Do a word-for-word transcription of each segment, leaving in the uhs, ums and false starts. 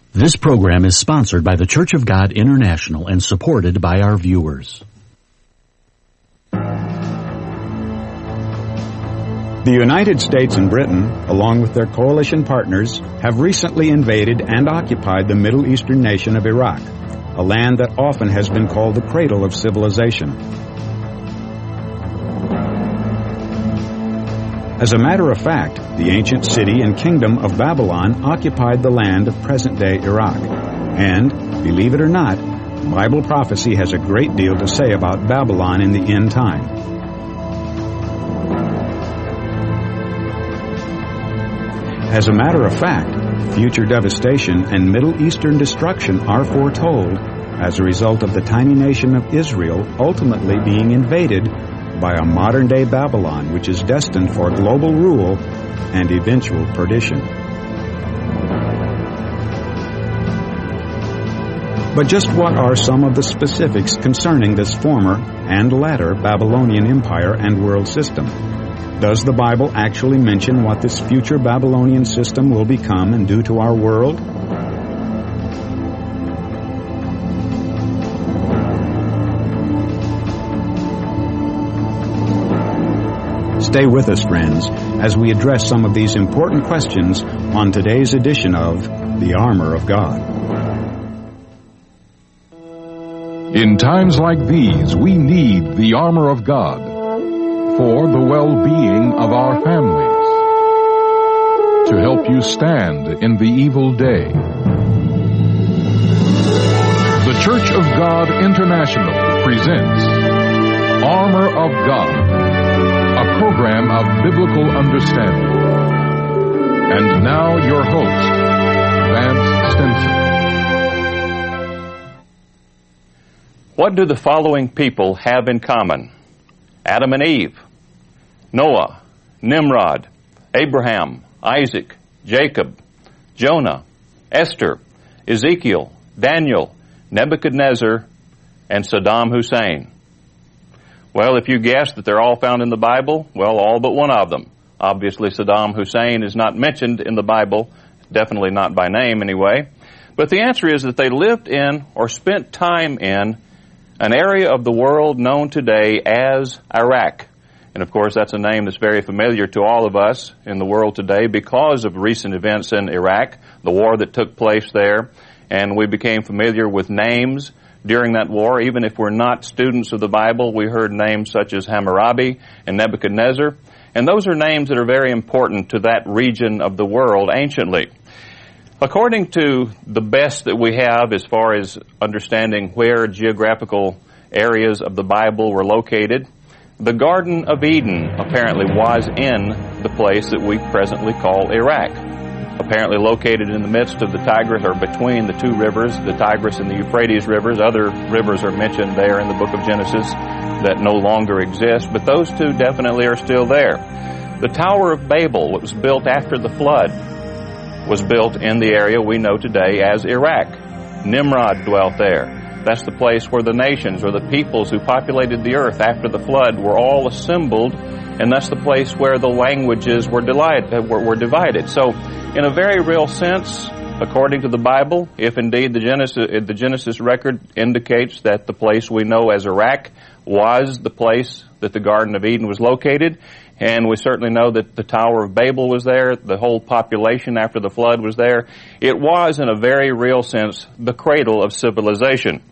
This program is sponsored by the Church of God International and supported by our viewers. The United States and Britain, along with their coalition partners, have recently invaded and occupied the Middle Eastern nation of Iraq, a land that often has been called the cradle of civilization. As a matter of fact, the ancient city and kingdom of Babylon occupied the land of present-day Iraq. And, believe it or not, Bible prophecy has a great deal to say about Babylon in the end time. As a matter of fact, future devastation and Middle Eastern destruction are foretold as a result of the tiny nation of Israel ultimately being invaded by a modern-day Babylon, which is destined for global rule and eventual perdition. But just what are some of the specifics concerning this former and latter Babylonian empire and world system? Does the Bible actually mention what this future Babylonian system will become and do to our world? Stay with us, friends, as we address some of these important questions on today's edition of The Armor of God. In times like these, we need the armor of God for the well-being of our families, to help you stand in the evil day. The Church of God International presents Armor of God, a program of biblical understanding. And now your host, Vance Stinson. What do the following people have in common? Adam and Eve, Noah, Nimrod, Abraham, Isaac, Jacob, Jonah, Esther, Ezekiel, Daniel, Nebuchadnezzar, and Saddam Hussein. Well, if you guessed that they're all found in the Bible, well, all but one of them. Obviously, Saddam Hussein is not mentioned in the Bible, definitely not by name anyway. But the answer is that they lived in or spent time in an area of the world known today as Iraq. And of course, that's a name that's very familiar to all of us in the world today because of recent events in Iraq, the war that took place there, and we became familiar with names during that war. Even if we're not students of the Bible, we heard names such as Hammurabi and Nebuchadnezzar. And those are names that are very important to that region of the world anciently. According to the best that we have as far as understanding where geographical areas of the Bible were located, the Garden of Eden apparently was in the place that we presently call Iraq. Apparently located in the midst of the Tigris, or between the two rivers, the Tigris and the Euphrates rivers. Other rivers are mentioned there in the book of Genesis that no longer exist, but those two definitely are still there. The Tower of Babel, what was built after the flood, was built in the area we know today as Iraq. Nimrod dwelt there. That's the place where the nations or the peoples who populated the earth after the flood were all assembled, and that's the place where the languages were divided. So, in a very real sense, according to the Bible, if indeed the Genesis, the Genesis record indicates that the place we know as Iraq was the place that the Garden of Eden was located, and we certainly know that the Tower of Babel was there, the whole population after the flood was there, it was, in a very real sense, the cradle of civilization.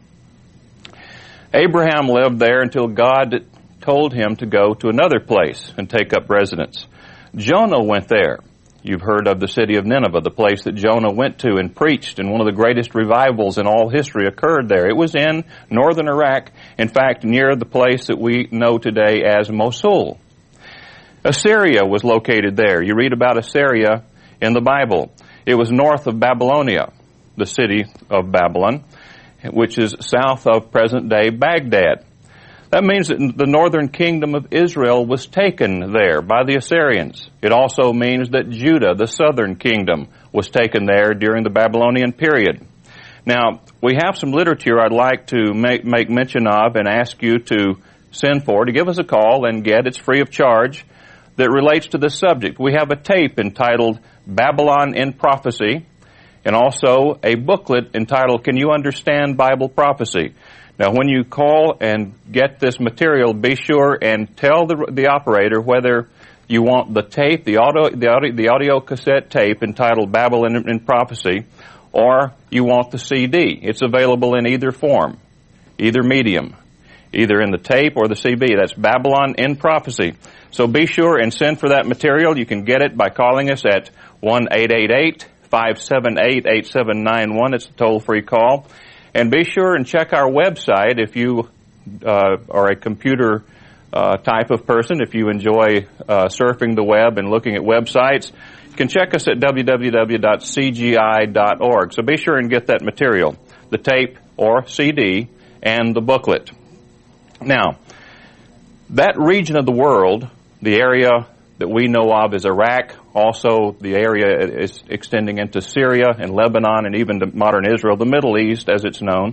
Abraham lived there until God told him to go to another place and take up residence. Jonah went there. You've heard of the city of Nineveh, the place that Jonah went to and preached, and one of the greatest revivals in all history occurred there. It was in northern Iraq, in fact, near the place that we know today as Mosul. Assyria was located there. You read about Assyria in the Bible. It was north of Babylonia, the city of Babylon, which is south of present-day Baghdad. That means that the northern kingdom of Israel was taken there by the Assyrians. It also means that Judah, the southern kingdom, was taken there during the Babylonian period. Now, we have some literature I'd like to make, make mention of and ask you to send for, to give us a call and get. It's free of charge, that relates to this subject. We have a tape entitled Babylon in Prophecy, and also a booklet entitled, Can You Understand Bible Prophecy? Now, when you call and get this material, be sure and tell the, the operator whether you want the tape, the audio, the audio, the audio cassette tape entitled Babylon in Prophecy, or you want the C D. It's available in either form, either medium, either in the tape or the C D. That's Babylon in Prophecy. So be sure and send for that material. You can get it by calling us at one eight eight eight, five seven eight, eight seven nine one. It's a toll-free call. And be sure and check our website if you uh, are a computer uh, type of person, if you enjoy uh, surfing the web and looking at websites. You can check us at w w w dot c g i dot org. So be sure and get that material, the tape or C D, and the booklet. Now, that region of the world, the area that we know of as Iraq, also the area is extending into Syria and Lebanon and even to modern Israel, the Middle East as it's known,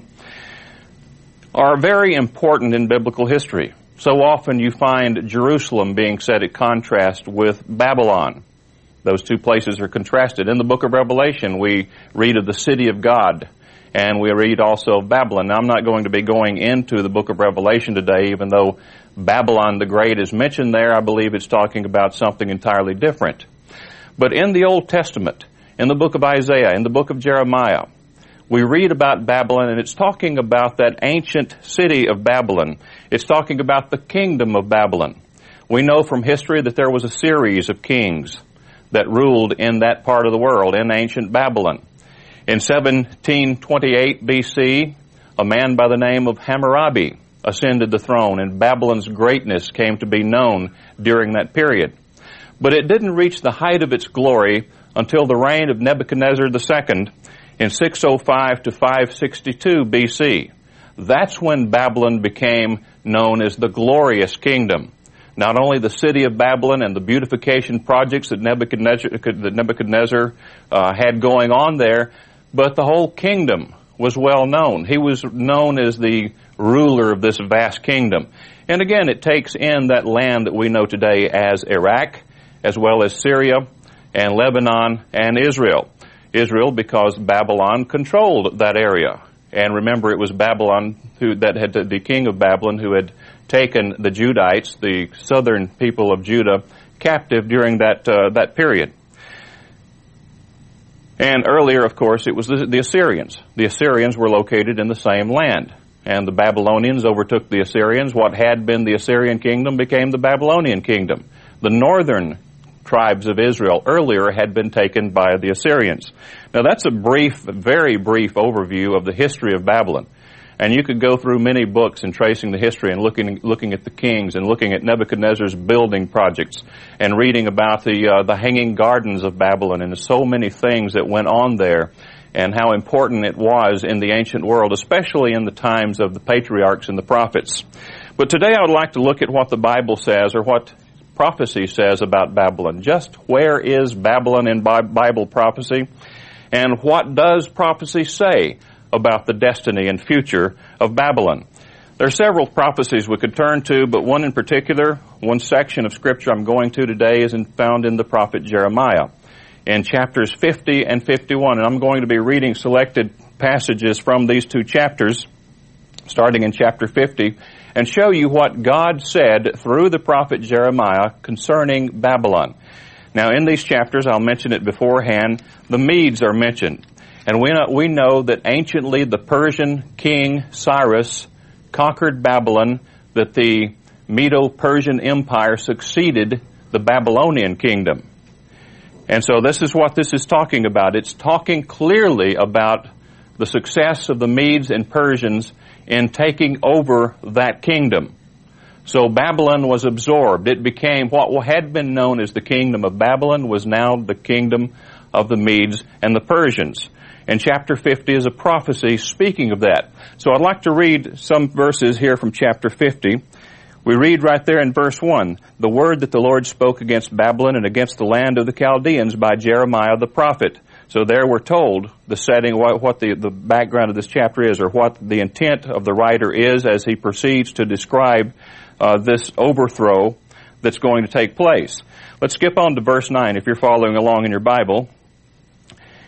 are very important in biblical history. So often you find Jerusalem being set at contrast with Babylon. Those two places are contrasted. In the book of Revelation, we read of the city of God, and we read also of Babylon. Now, I'm not going to be going into the book of Revelation today, even though Babylon the Great is mentioned there. I believe it's talking about something entirely different. But in the Old Testament, in the book of Isaiah, in the book of Jeremiah, we read about Babylon, and it's talking about that ancient city of Babylon. It's talking about the kingdom of Babylon. We know from history that there was a series of kings that ruled in that part of the world, in ancient Babylon. In seventeen twenty-eight B C, a man by the name of Hammurabi ascended the throne, and Babylon's greatness came to be known during that period. But it didn't reach the height of its glory until the reign of Nebuchadnezzar the Second in six oh five to five sixty-two B C. That's when Babylon became known as the glorious kingdom. Not only the city of Babylon and the beautification projects that Nebuchadnezzar, that Nebuchadnezzar uh, had going on there, but the whole kingdom was well known. He was known as the ruler of this vast kingdom. And again, it takes in that land that we know today as Iraq, as well as Syria and Lebanon and Israel. Israel because Babylon controlled that area. And remember, it was Babylon who that had the king of Babylon who had taken the Judites, the southern people of Judah, captive during that uh, that period. And earlier, of course, it was the, the Assyrians. The Assyrians were located in the same land. And the Babylonians overtook the Assyrians. What had been the Assyrian kingdom became the Babylonian kingdom. The northern tribes of Israel earlier had been taken by the Assyrians. Now that's a brief, very brief overview of the history of Babylon. And you could go through many books in tracing the history and looking looking at the kings and looking at Nebuchadnezzar's building projects and reading about the uh, the hanging gardens of Babylon and so many things that went on there and how important it was in the ancient world, especially in the times of the patriarchs and the prophets. But today I would like to look at what the Bible says, or what prophecy says about Babylon. Just where is Babylon in Bible prophecy? And what does prophecy say about the destiny and future of Babylon? There are several prophecies we could turn to, but one in particular, one section of Scripture I'm going to today is found in the prophet Jeremiah in chapters fifty and fifty-one. And I'm going to be reading selected passages from these two chapters, starting in chapter fifty, and show you what God said through the prophet Jeremiah concerning Babylon. Now, in these chapters, I'll mention it beforehand, the Medes are mentioned. And we know, we know that anciently the Persian king Cyrus conquered Babylon, that the Medo-Persian Empire succeeded the Babylonian kingdom. And so this is what this is talking about. It's talking clearly about the success of the Medes and Persians in taking over that kingdom. So Babylon was absorbed. It became what had been known as the kingdom of Babylon was now the kingdom of the Medes and the Persians. And chapter fifty is a prophecy speaking of that. So I'd like to read some verses here from chapter fifty. We read right there in verse one, the word that the Lord spoke against Babylon and against the land of the Chaldeans by Jeremiah the prophet. So there we're told the setting, what, what the, the background of this chapter is, or what the intent of the writer is as he proceeds to describe uh, this overthrow that's going to take place. Let's skip on to verse nine if you're following along in your Bible.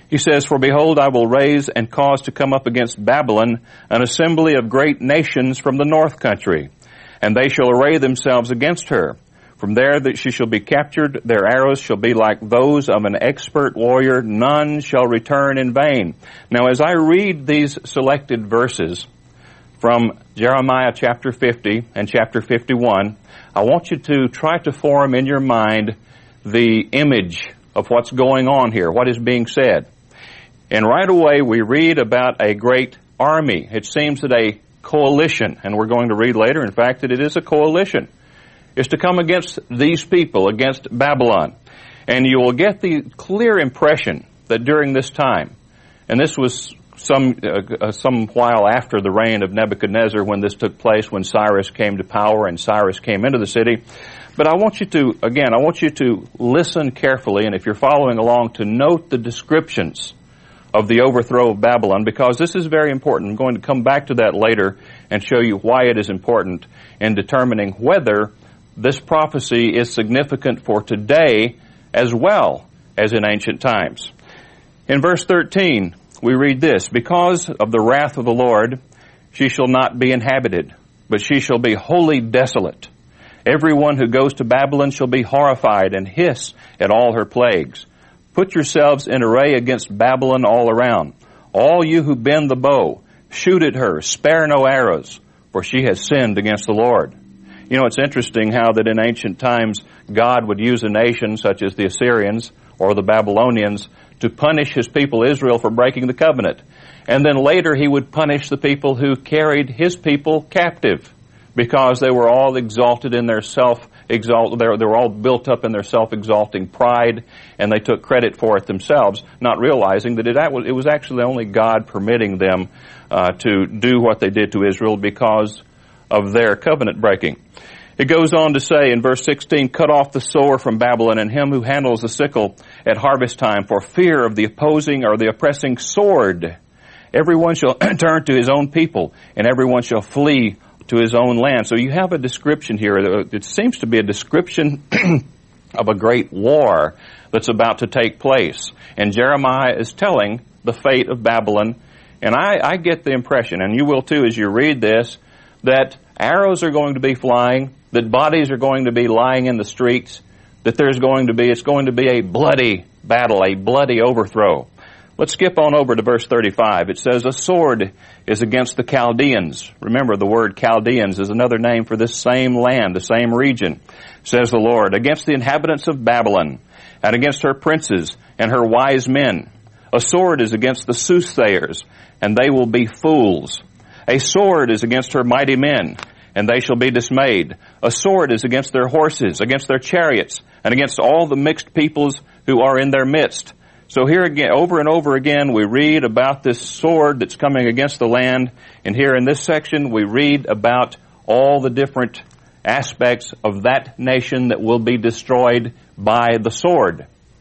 He says, "For behold, I will raise and cause to come up against Babylon an assembly of great nations from the north country, and they shall array themselves against her. From there that she shall be captured, their arrows shall be like those of an expert warrior, none shall return in vain." Now, as I read these selected verses from Jeremiah chapter fifty and chapter fifty-one, I want you to try to form in your mind the image of what's going on here, what is being said. And right away we read about a great army. It seems that a coalition, and we're going to read later, in fact, that it is a coalition, is to come against these people, against Babylon. And you will get the clear impression that during this time, and this was some uh, some while after the reign of Nebuchadnezzar when this took place, when Cyrus came to power and Cyrus came into the city. But I want you to, again, I want you to listen carefully, and if you're following along, to note the descriptions of the overthrow of Babylon, because this is very important. I'm going to come back to that later and show you why it is important in determining whether this prophecy is significant for today as well as in ancient times. In verse thirteen, we read this, "Because of the wrath of the Lord, she shall not be inhabited, but she shall be wholly desolate. Everyone who goes to Babylon shall be horrified and hiss at all her plagues. Put yourselves in array against Babylon all around. All you who bend the bow, shoot at her, spare no arrows, for she has sinned against the Lord." You know, it's interesting how that in ancient times God would use a nation such as the Assyrians or the Babylonians to punish his people Israel for breaking the covenant. And then later he would punish the people who carried his people captive because they were all exalted in their self exalt they were all built up in their self-exalting pride, and they took credit for it themselves, not realizing that it, it was actually only God permitting them uh, to do what they did to Israel because of their covenant breaking. It goes on to say in verse sixteen, "Cut off the sower from Babylon and him who handles the sickle at harvest time, for fear of the opposing or the oppressing sword. Everyone shall turn to his own people, and everyone shall flee to his own land." So you have a description here. It seems to be a description of a great war that's about to take place. And Jeremiah is telling the fate of Babylon. And I, I get the impression, and you will too as you read this, that arrows are going to be flying, that bodies are going to be lying in the streets, that there's going to be, it's going to be a bloody battle, a bloody overthrow. Let's skip on over to verse thirty-five. It says, "A sword is against the Chaldeans." Remember, the word Chaldeans is another name for this same land, the same region, says the Lord, "against the inhabitants of Babylon, and against her princes and her wise men. A sword is against the soothsayers, and they will be fools. A sword is against her mighty men, and they shall be dismayed. A sword is against their horses, against their chariots, and against all the mixed peoples who are in their midst." So here again, over and over again, we read about this sword that's coming against the land. And here in this section, we read about all the different aspects of that nation that will be destroyed by the sword.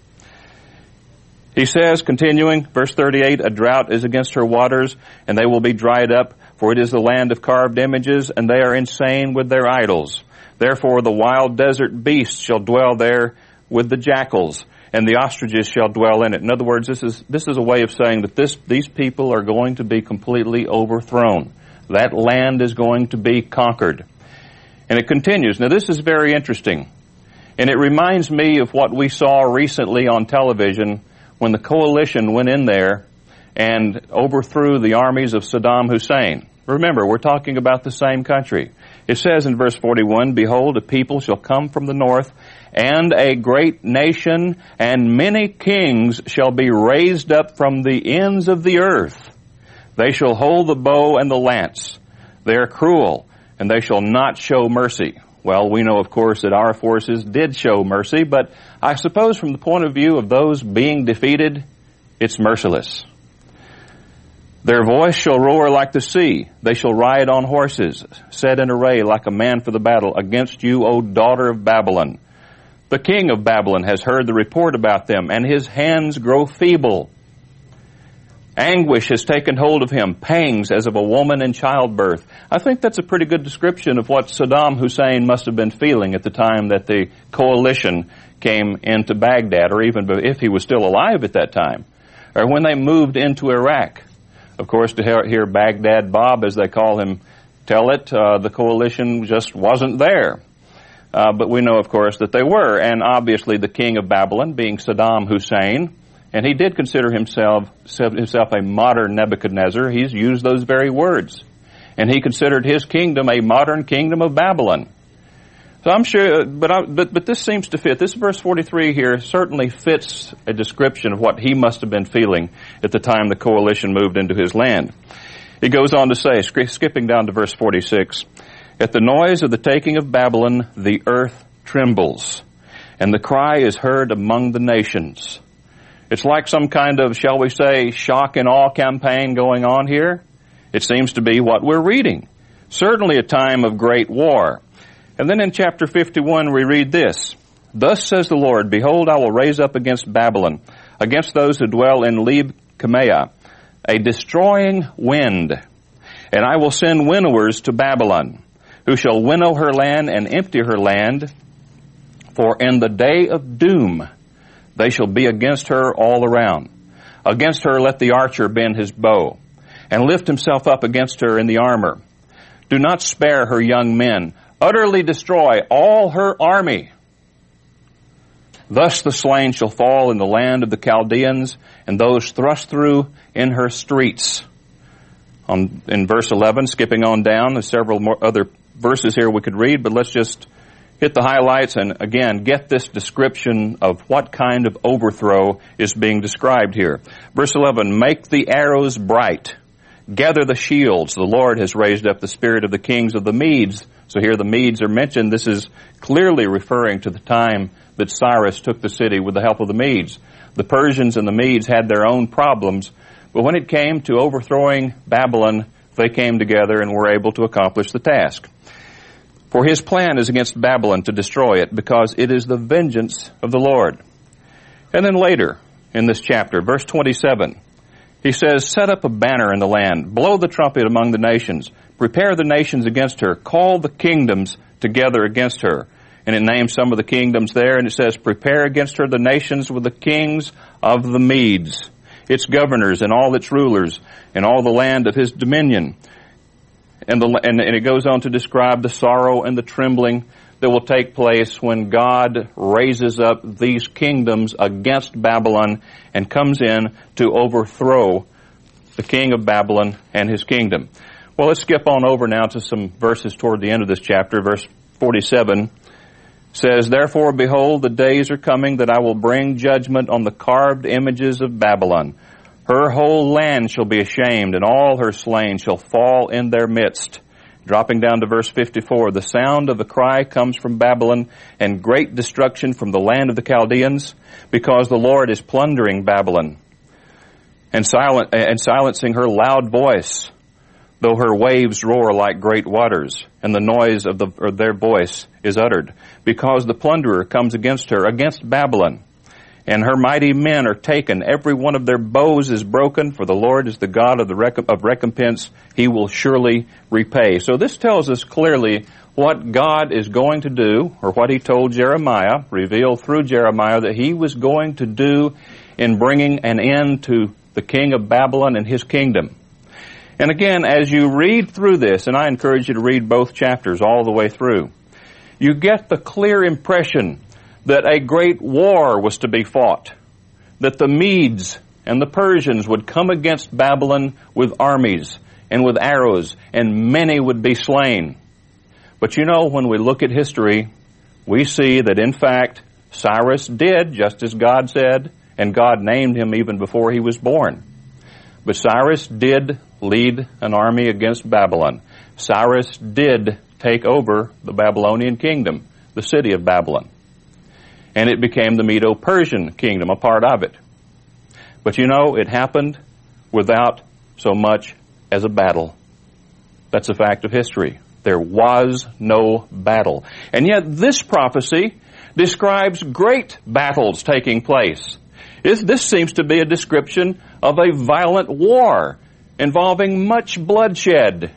He says, continuing, verse thirty-eight, "A drought is against her waters, and they will be dried up, for it is the land of carved images, and they are insane with their idols. Therefore the wild desert beasts shall dwell there with the jackals, and the ostriches shall dwell in it." In other words, this is this is a way of saying that this these people are going to be completely overthrown. That land is going to be conquered. And it continues. Now this is very interesting. And it reminds me of what we saw recently on television when the coalition went in there and overthrew the armies of Saddam Hussein. Remember, we're talking about the same country. It says in verse forty-one, "Behold, a people shall come from the north, and a great nation, and many kings shall be raised up from the ends of the earth. They shall hold the bow and the lance. They are cruel, and they shall not show mercy." Well, we know, of course, that our forces did show mercy, but I suppose from the point of view of those being defeated, it's merciless. "Their voice shall roar like the sea. They shall ride on horses, set in array like a man for the battle against you, O daughter of Babylon. The king of Babylon has heard the report about them, and his hands grow feeble. Anguish has taken hold of him, pangs as of a woman in childbirth." I think that's a pretty good description of what Saddam Hussein must have been feeling at the time that the coalition came into Baghdad, or even if he was still alive at that time. or when they moved into Iraq. Of course, to hear Baghdad Bob, as they call him, tell it, uh, the coalition just wasn't there. Uh, but we know, of course, that they were. And obviously the king of Babylon, being Saddam Hussein, and he did consider himself, himself a modern Nebuchadnezzar. He's used those very words. And he considered his kingdom a modern kingdom of Babylon. So I'm sure, but, I, but but this seems to fit. This verse forty-three here certainly fits a description of what he must have been feeling at the time the coalition moved into his land. He goes on to say, skipping down to verse forty-six, "At the noise of the taking of Babylon, the earth trembles, and the cry is heard among the nations." It's like some kind of, shall we say, shock and awe campaign going on here. It seems to be what we're reading. Certainly a time of great war. And then in chapter fifty-one we read this, "Thus says the Lord, behold, I will raise up against Babylon, against those who dwell in Leb Kamea, a destroying wind. And I will send winnowers to Babylon, who shall winnow her land and empty her land. For in the day of doom they shall be against her all around. Against her let the archer bend his bow, and lift himself up against her in the armor. Do not spare her young men. Utterly destroy all her army. Thus the slain shall fall in the land of the Chaldeans, and those thrust through in her streets." On, in verse eleven, skipping on down, there's several more other verses here we could read, but let's just hit the highlights and again get this description of what kind of overthrow is being described here. Verse eleven, "Make the arrows bright. Gather the shields. The Lord has raised up the spirit of the kings of the Medes." So here the Medes are mentioned. This is clearly referring to the time that Cyrus took the city with the help of the Medes. The Persians and the Medes had their own problems, but when it came to overthrowing Babylon, they came together and were able to accomplish the task. "For his plan is against Babylon to destroy it, because it is the vengeance of the Lord." And then later in this chapter, verse twenty-seven, he says, "Set up a banner in the land, blow the trumpet among the nations, prepare the nations against her, call the kingdoms together against her." And it names some of the kingdoms there, and it says, "Prepare against her the nations with the kings of the Medes, its governors and all its rulers, and all the land of his dominion." And, the, and, and it goes on to describe the sorrow and the trembling that will take place when God raises up these kingdoms against Babylon and comes in to overthrow the king of Babylon and his kingdom. Well, let's skip on over now to some verses toward the end of this chapter. Verse forty-seven says, "Therefore, behold, the days are coming that I will bring judgment on the carved images of Babylon. Her whole land shall be ashamed, and all her slain shall fall in their midst." Dropping down to verse fifty-four, "The sound of the cry comes from Babylon, and great destruction from the land of the Chaldeans, because the Lord is plundering Babylon, and, silent, and silencing her loud voice, though her waves roar like great waters, and the noise of, the, of their voice is uttered, because the plunderer comes against her, against Babylon. And her mighty men are taken. Every one of their bows is broken, for the Lord is the God of the rec- of recompense. He will surely repay." So this tells us clearly what God is going to do, or what he told Jeremiah, revealed through Jeremiah, that he was going to do in bringing an end to the king of Babylon and his kingdom. And again, as you read through this, and I encourage you to read both chapters all the way through, you get the clear impression that a great war was to be fought, that the Medes and the Persians would come against Babylon with armies and with arrows, and many would be slain. But you know, when we look at history, we see that in fact Cyrus did just as God said, and God named him even before he was born. But Cyrus did lead an army against Babylon. Cyrus did take over the Babylonian kingdom, the city of Babylon. And it became the Medo-Persian kingdom, a part of it. But you know, it happened without so much as a battle. That's a fact of history. There was no battle. And yet this prophecy describes great battles taking place. This seems to be a description of a violent war involving much bloodshed.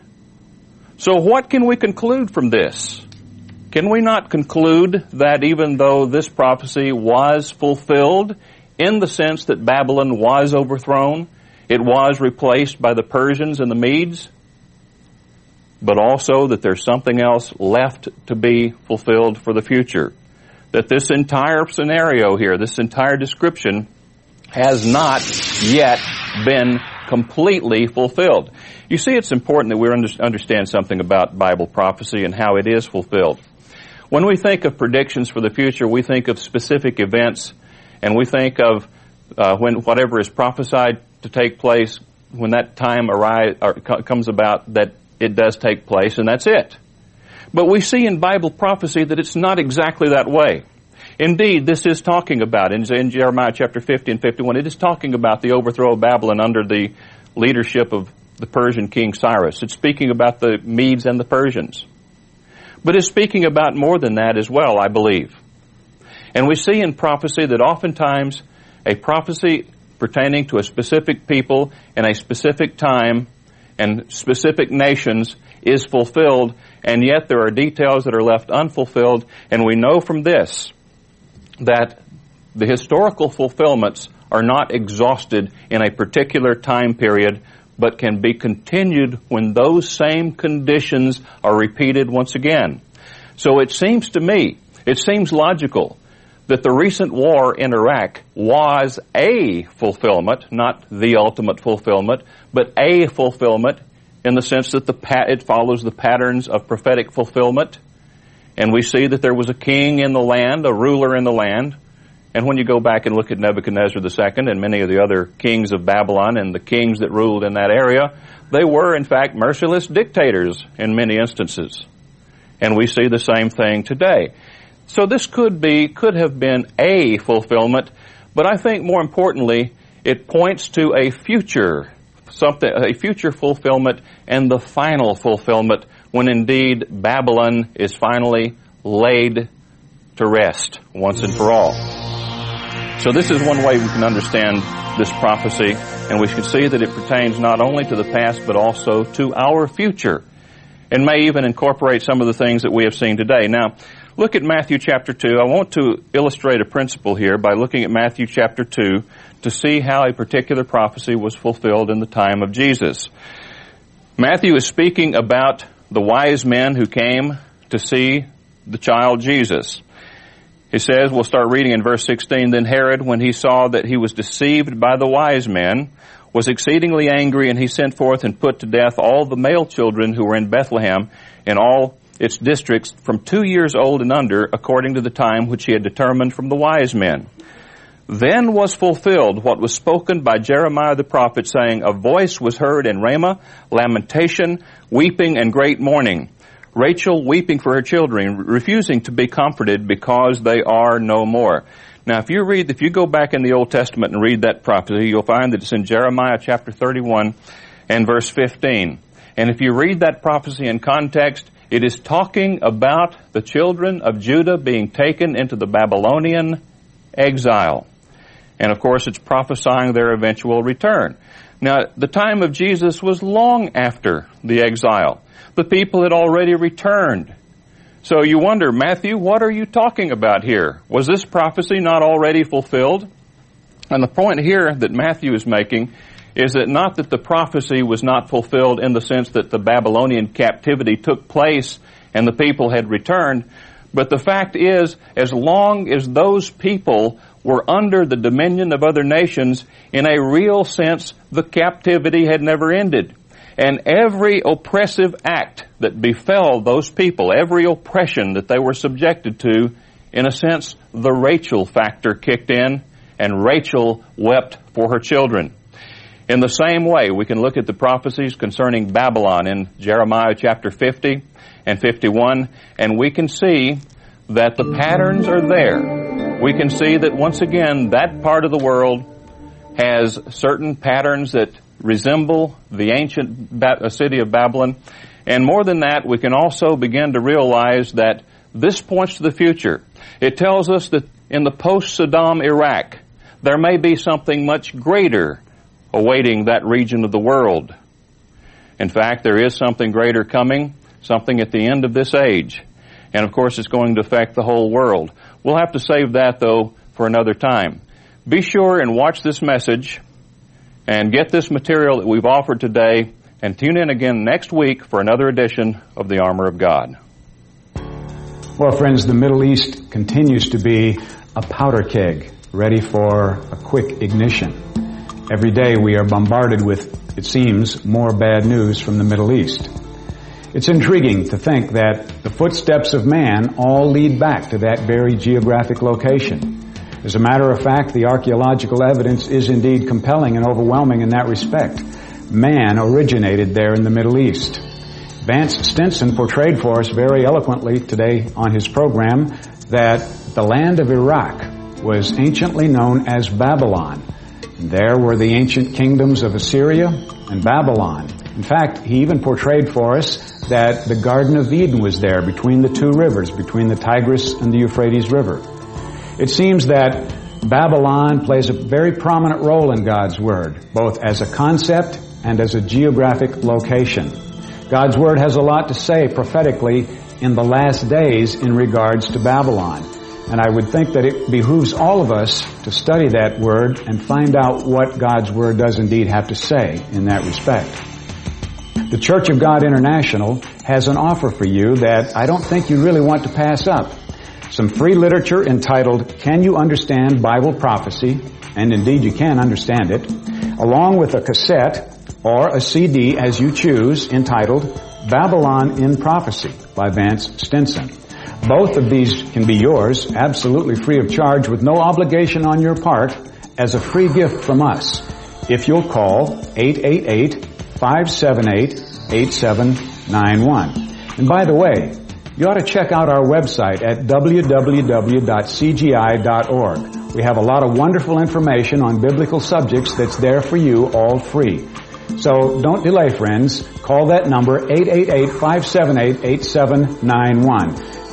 So what can we conclude from this? Can we not conclude that even though this prophecy was fulfilled in the sense that Babylon was overthrown, it was replaced by the Persians and the Medes, but also that there's something else left to be fulfilled for the future. That this entire scenario here, this entire description, has not yet been completely fulfilled. You see, it's important that we understand something about Bible prophecy and how it is fulfilled. When we think of predictions for the future, we think of specific events, and we think of uh, when whatever is prophesied to take place, when that time arrives or comes about, that it does take place, and that's it. But we see in Bible prophecy that it's not exactly that way. Indeed, this is talking about, in, in Jeremiah chapter fifty and fifty-one, it is talking about the overthrow of Babylon under the leadership of the Persian king Cyrus. It's speaking about the Medes and the Persians. But it's speaking about more than that as well, I believe. And we see in prophecy that oftentimes a prophecy pertaining to a specific people in a specific time and specific nations is fulfilled, and yet there are details that are left unfulfilled, and we know from this that the historical fulfillments are not exhausted in a particular time period, but can be continued when those same conditions are repeated once again. So it seems to me, it seems logical that the recent war in Iraq was a fulfillment, not the ultimate fulfillment, but a fulfillment in the sense that the it follows the patterns of prophetic fulfillment. And we see that there was a king in the land, a ruler in the land. And when you go back and look at Nebuchadnezzar the Second and many of the other kings of Babylon and the kings that ruled in that area, they were in fact merciless dictators in many instances. And we see the same thing today. So this could be, could have been a fulfillment, but I think more importantly, it points to a future, something, a future fulfillment and the final fulfillment when indeed Babylon is finally laid to rest once and for all. So this is one way we can understand this prophecy, and we can see that it pertains not only to the past but also to our future, and may even incorporate some of the things that we have seen today. Now, look at Matthew chapter two. I want to illustrate a principle here by looking at Matthew chapter two to see how a particular prophecy was fulfilled in the time of Jesus. Matthew is speaking about the wise men who came to see the child Jesus. He says, we'll start reading in verse sixteen, Then Herod, when he saw that he was deceived by the wise men, was exceedingly angry, and he sent forth and put to death all the male children who were in Bethlehem and all its districts from two years old and under, according to the time which he had determined from the wise men. Then was fulfilled what was spoken by Jeremiah the prophet, saying, A voice was heard in Ramah, lamentation, weeping, and great mourning. Rachel weeping for her children, refusing to be comforted because they are no more. Now, if you read, if you go back in the Old Testament and read that prophecy, you'll find that it's in Jeremiah chapter thirty-one and verse fifteen. And if you read that prophecy in context, it is talking about the children of Judah being taken into the Babylonian exile. And of course, it's prophesying their eventual return. Now, the time of Jesus was long after the exile. The people had already returned. So you wonder, Matthew, what are you talking about here? Was this prophecy not already fulfilled? And the point here that Matthew is making is that not that the prophecy was not fulfilled in the sense that the Babylonian captivity took place and the people had returned, but the fact is, as long as those people were under the dominion of other nations, in a real sense, the captivity had never ended. And every oppressive act that befell those people, every oppression that they were subjected to, in a sense, the Rachel factor kicked in, and Rachel wept for her children. In the same way, we can look at the prophecies concerning Babylon in Jeremiah chapter fifty and fifty-one, and we can see that the patterns are there. We can see that once again, that part of the world has certain patterns that resemble the ancient ba- city of Babylon. And more than that, we can also begin to realize that this points to the future. It tells us that in the post-Saddam Iraq, there may be something much greater awaiting that region of the world. In fact, there is something greater coming, something at the end of this age. And of course, it's going to affect the whole world. We'll have to save that, though, for another time. Be sure and watch this message and get this material that we've offered today, and tune in again next week for another edition of the Armor of God. Well, friends, the Middle East continues to be a powder keg ready for a quick ignition. Every day we are bombarded with, it seems, more bad news from the Middle East. It's intriguing to think that the footsteps of man all lead back to that very geographic location. As a matter of fact, the archaeological evidence is indeed compelling and overwhelming in that respect. Man originated there in the Middle East. Vance Stinson portrayed for us very eloquently today on his program that the land of Iraq was anciently known as Babylon. And there were the ancient kingdoms of Assyria and Babylon. In fact, he even portrayed for us that the Garden of Eden was there between the two rivers, between the Tigris and the Euphrates River. It seems that Babylon plays a very prominent role in God's Word, both as a concept and as a geographic location. God's Word has a lot to say prophetically in the last days in regards to Babylon. And I would think that it behooves all of us to study that Word and find out what God's Word does indeed have to say in that respect. The Church of God International has an offer for you that I don't think you really want to pass up. Some free literature entitled, Can You Understand Bible Prophecy? And indeed you can understand it, along with a cassette or a C D as you choose entitled Babylon in Prophecy by Vance Stinson. Both of these can be yours absolutely free of charge with no obligation on your part as a free gift from us if you'll call eight eight eight, five seven eight, eight seven nine one. And by the way, you ought to check out our website at w w w dot c g i dot org. We have a lot of wonderful information on biblical subjects that's there for you all free. So don't delay, friends. Call that number eight eight eight, five seven eight, eight seven nine one.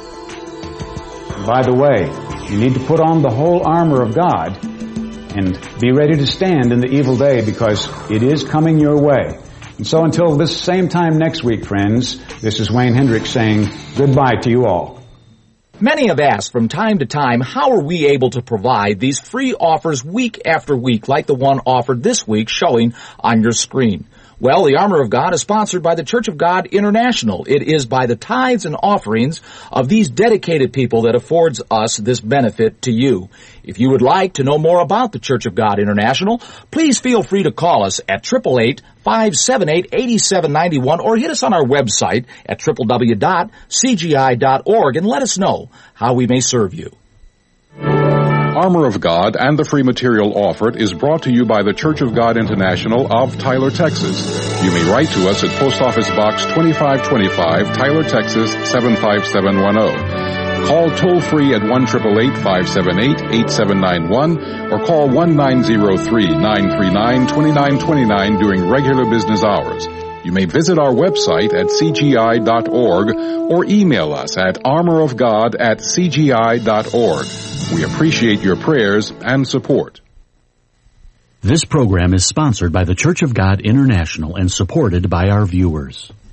By the way, you need to put on the whole armor of God and be ready to stand in the evil day because it is coming your way. And so until this same time next week, friends, this is Wayne Hendricks saying goodbye to you all. Many have asked from time to time, how are we able to provide these free offers week after week like the one offered this week showing on your screen? Well, the Armor of God is sponsored by the Church of God International. It is by the tithes and offerings of these dedicated people that affords us this benefit to you. If you would like to know more about the Church of God International, please feel free to call us at eight eight eight, five seven eight, eight seven nine one or hit us on our website at w w w dot c g i dot org and let us know how we may serve you. Armor of God and the free material offered is brought to you by the Church of God International of Tyler, Texas. You may write to us at Post Office Box twenty-five twenty-five, Tyler, Texas seven five seven one zero. Call toll-free at one eight eight eight, five seven eight, eight seven nine one or call one nine zero three, nine three nine, two nine two nine during regular business hours. You may visit our website at c g i dot org or email us at armorofgod at c g i dot org. We appreciate your prayers and support. This program is sponsored by the Church of God International and supported by our viewers.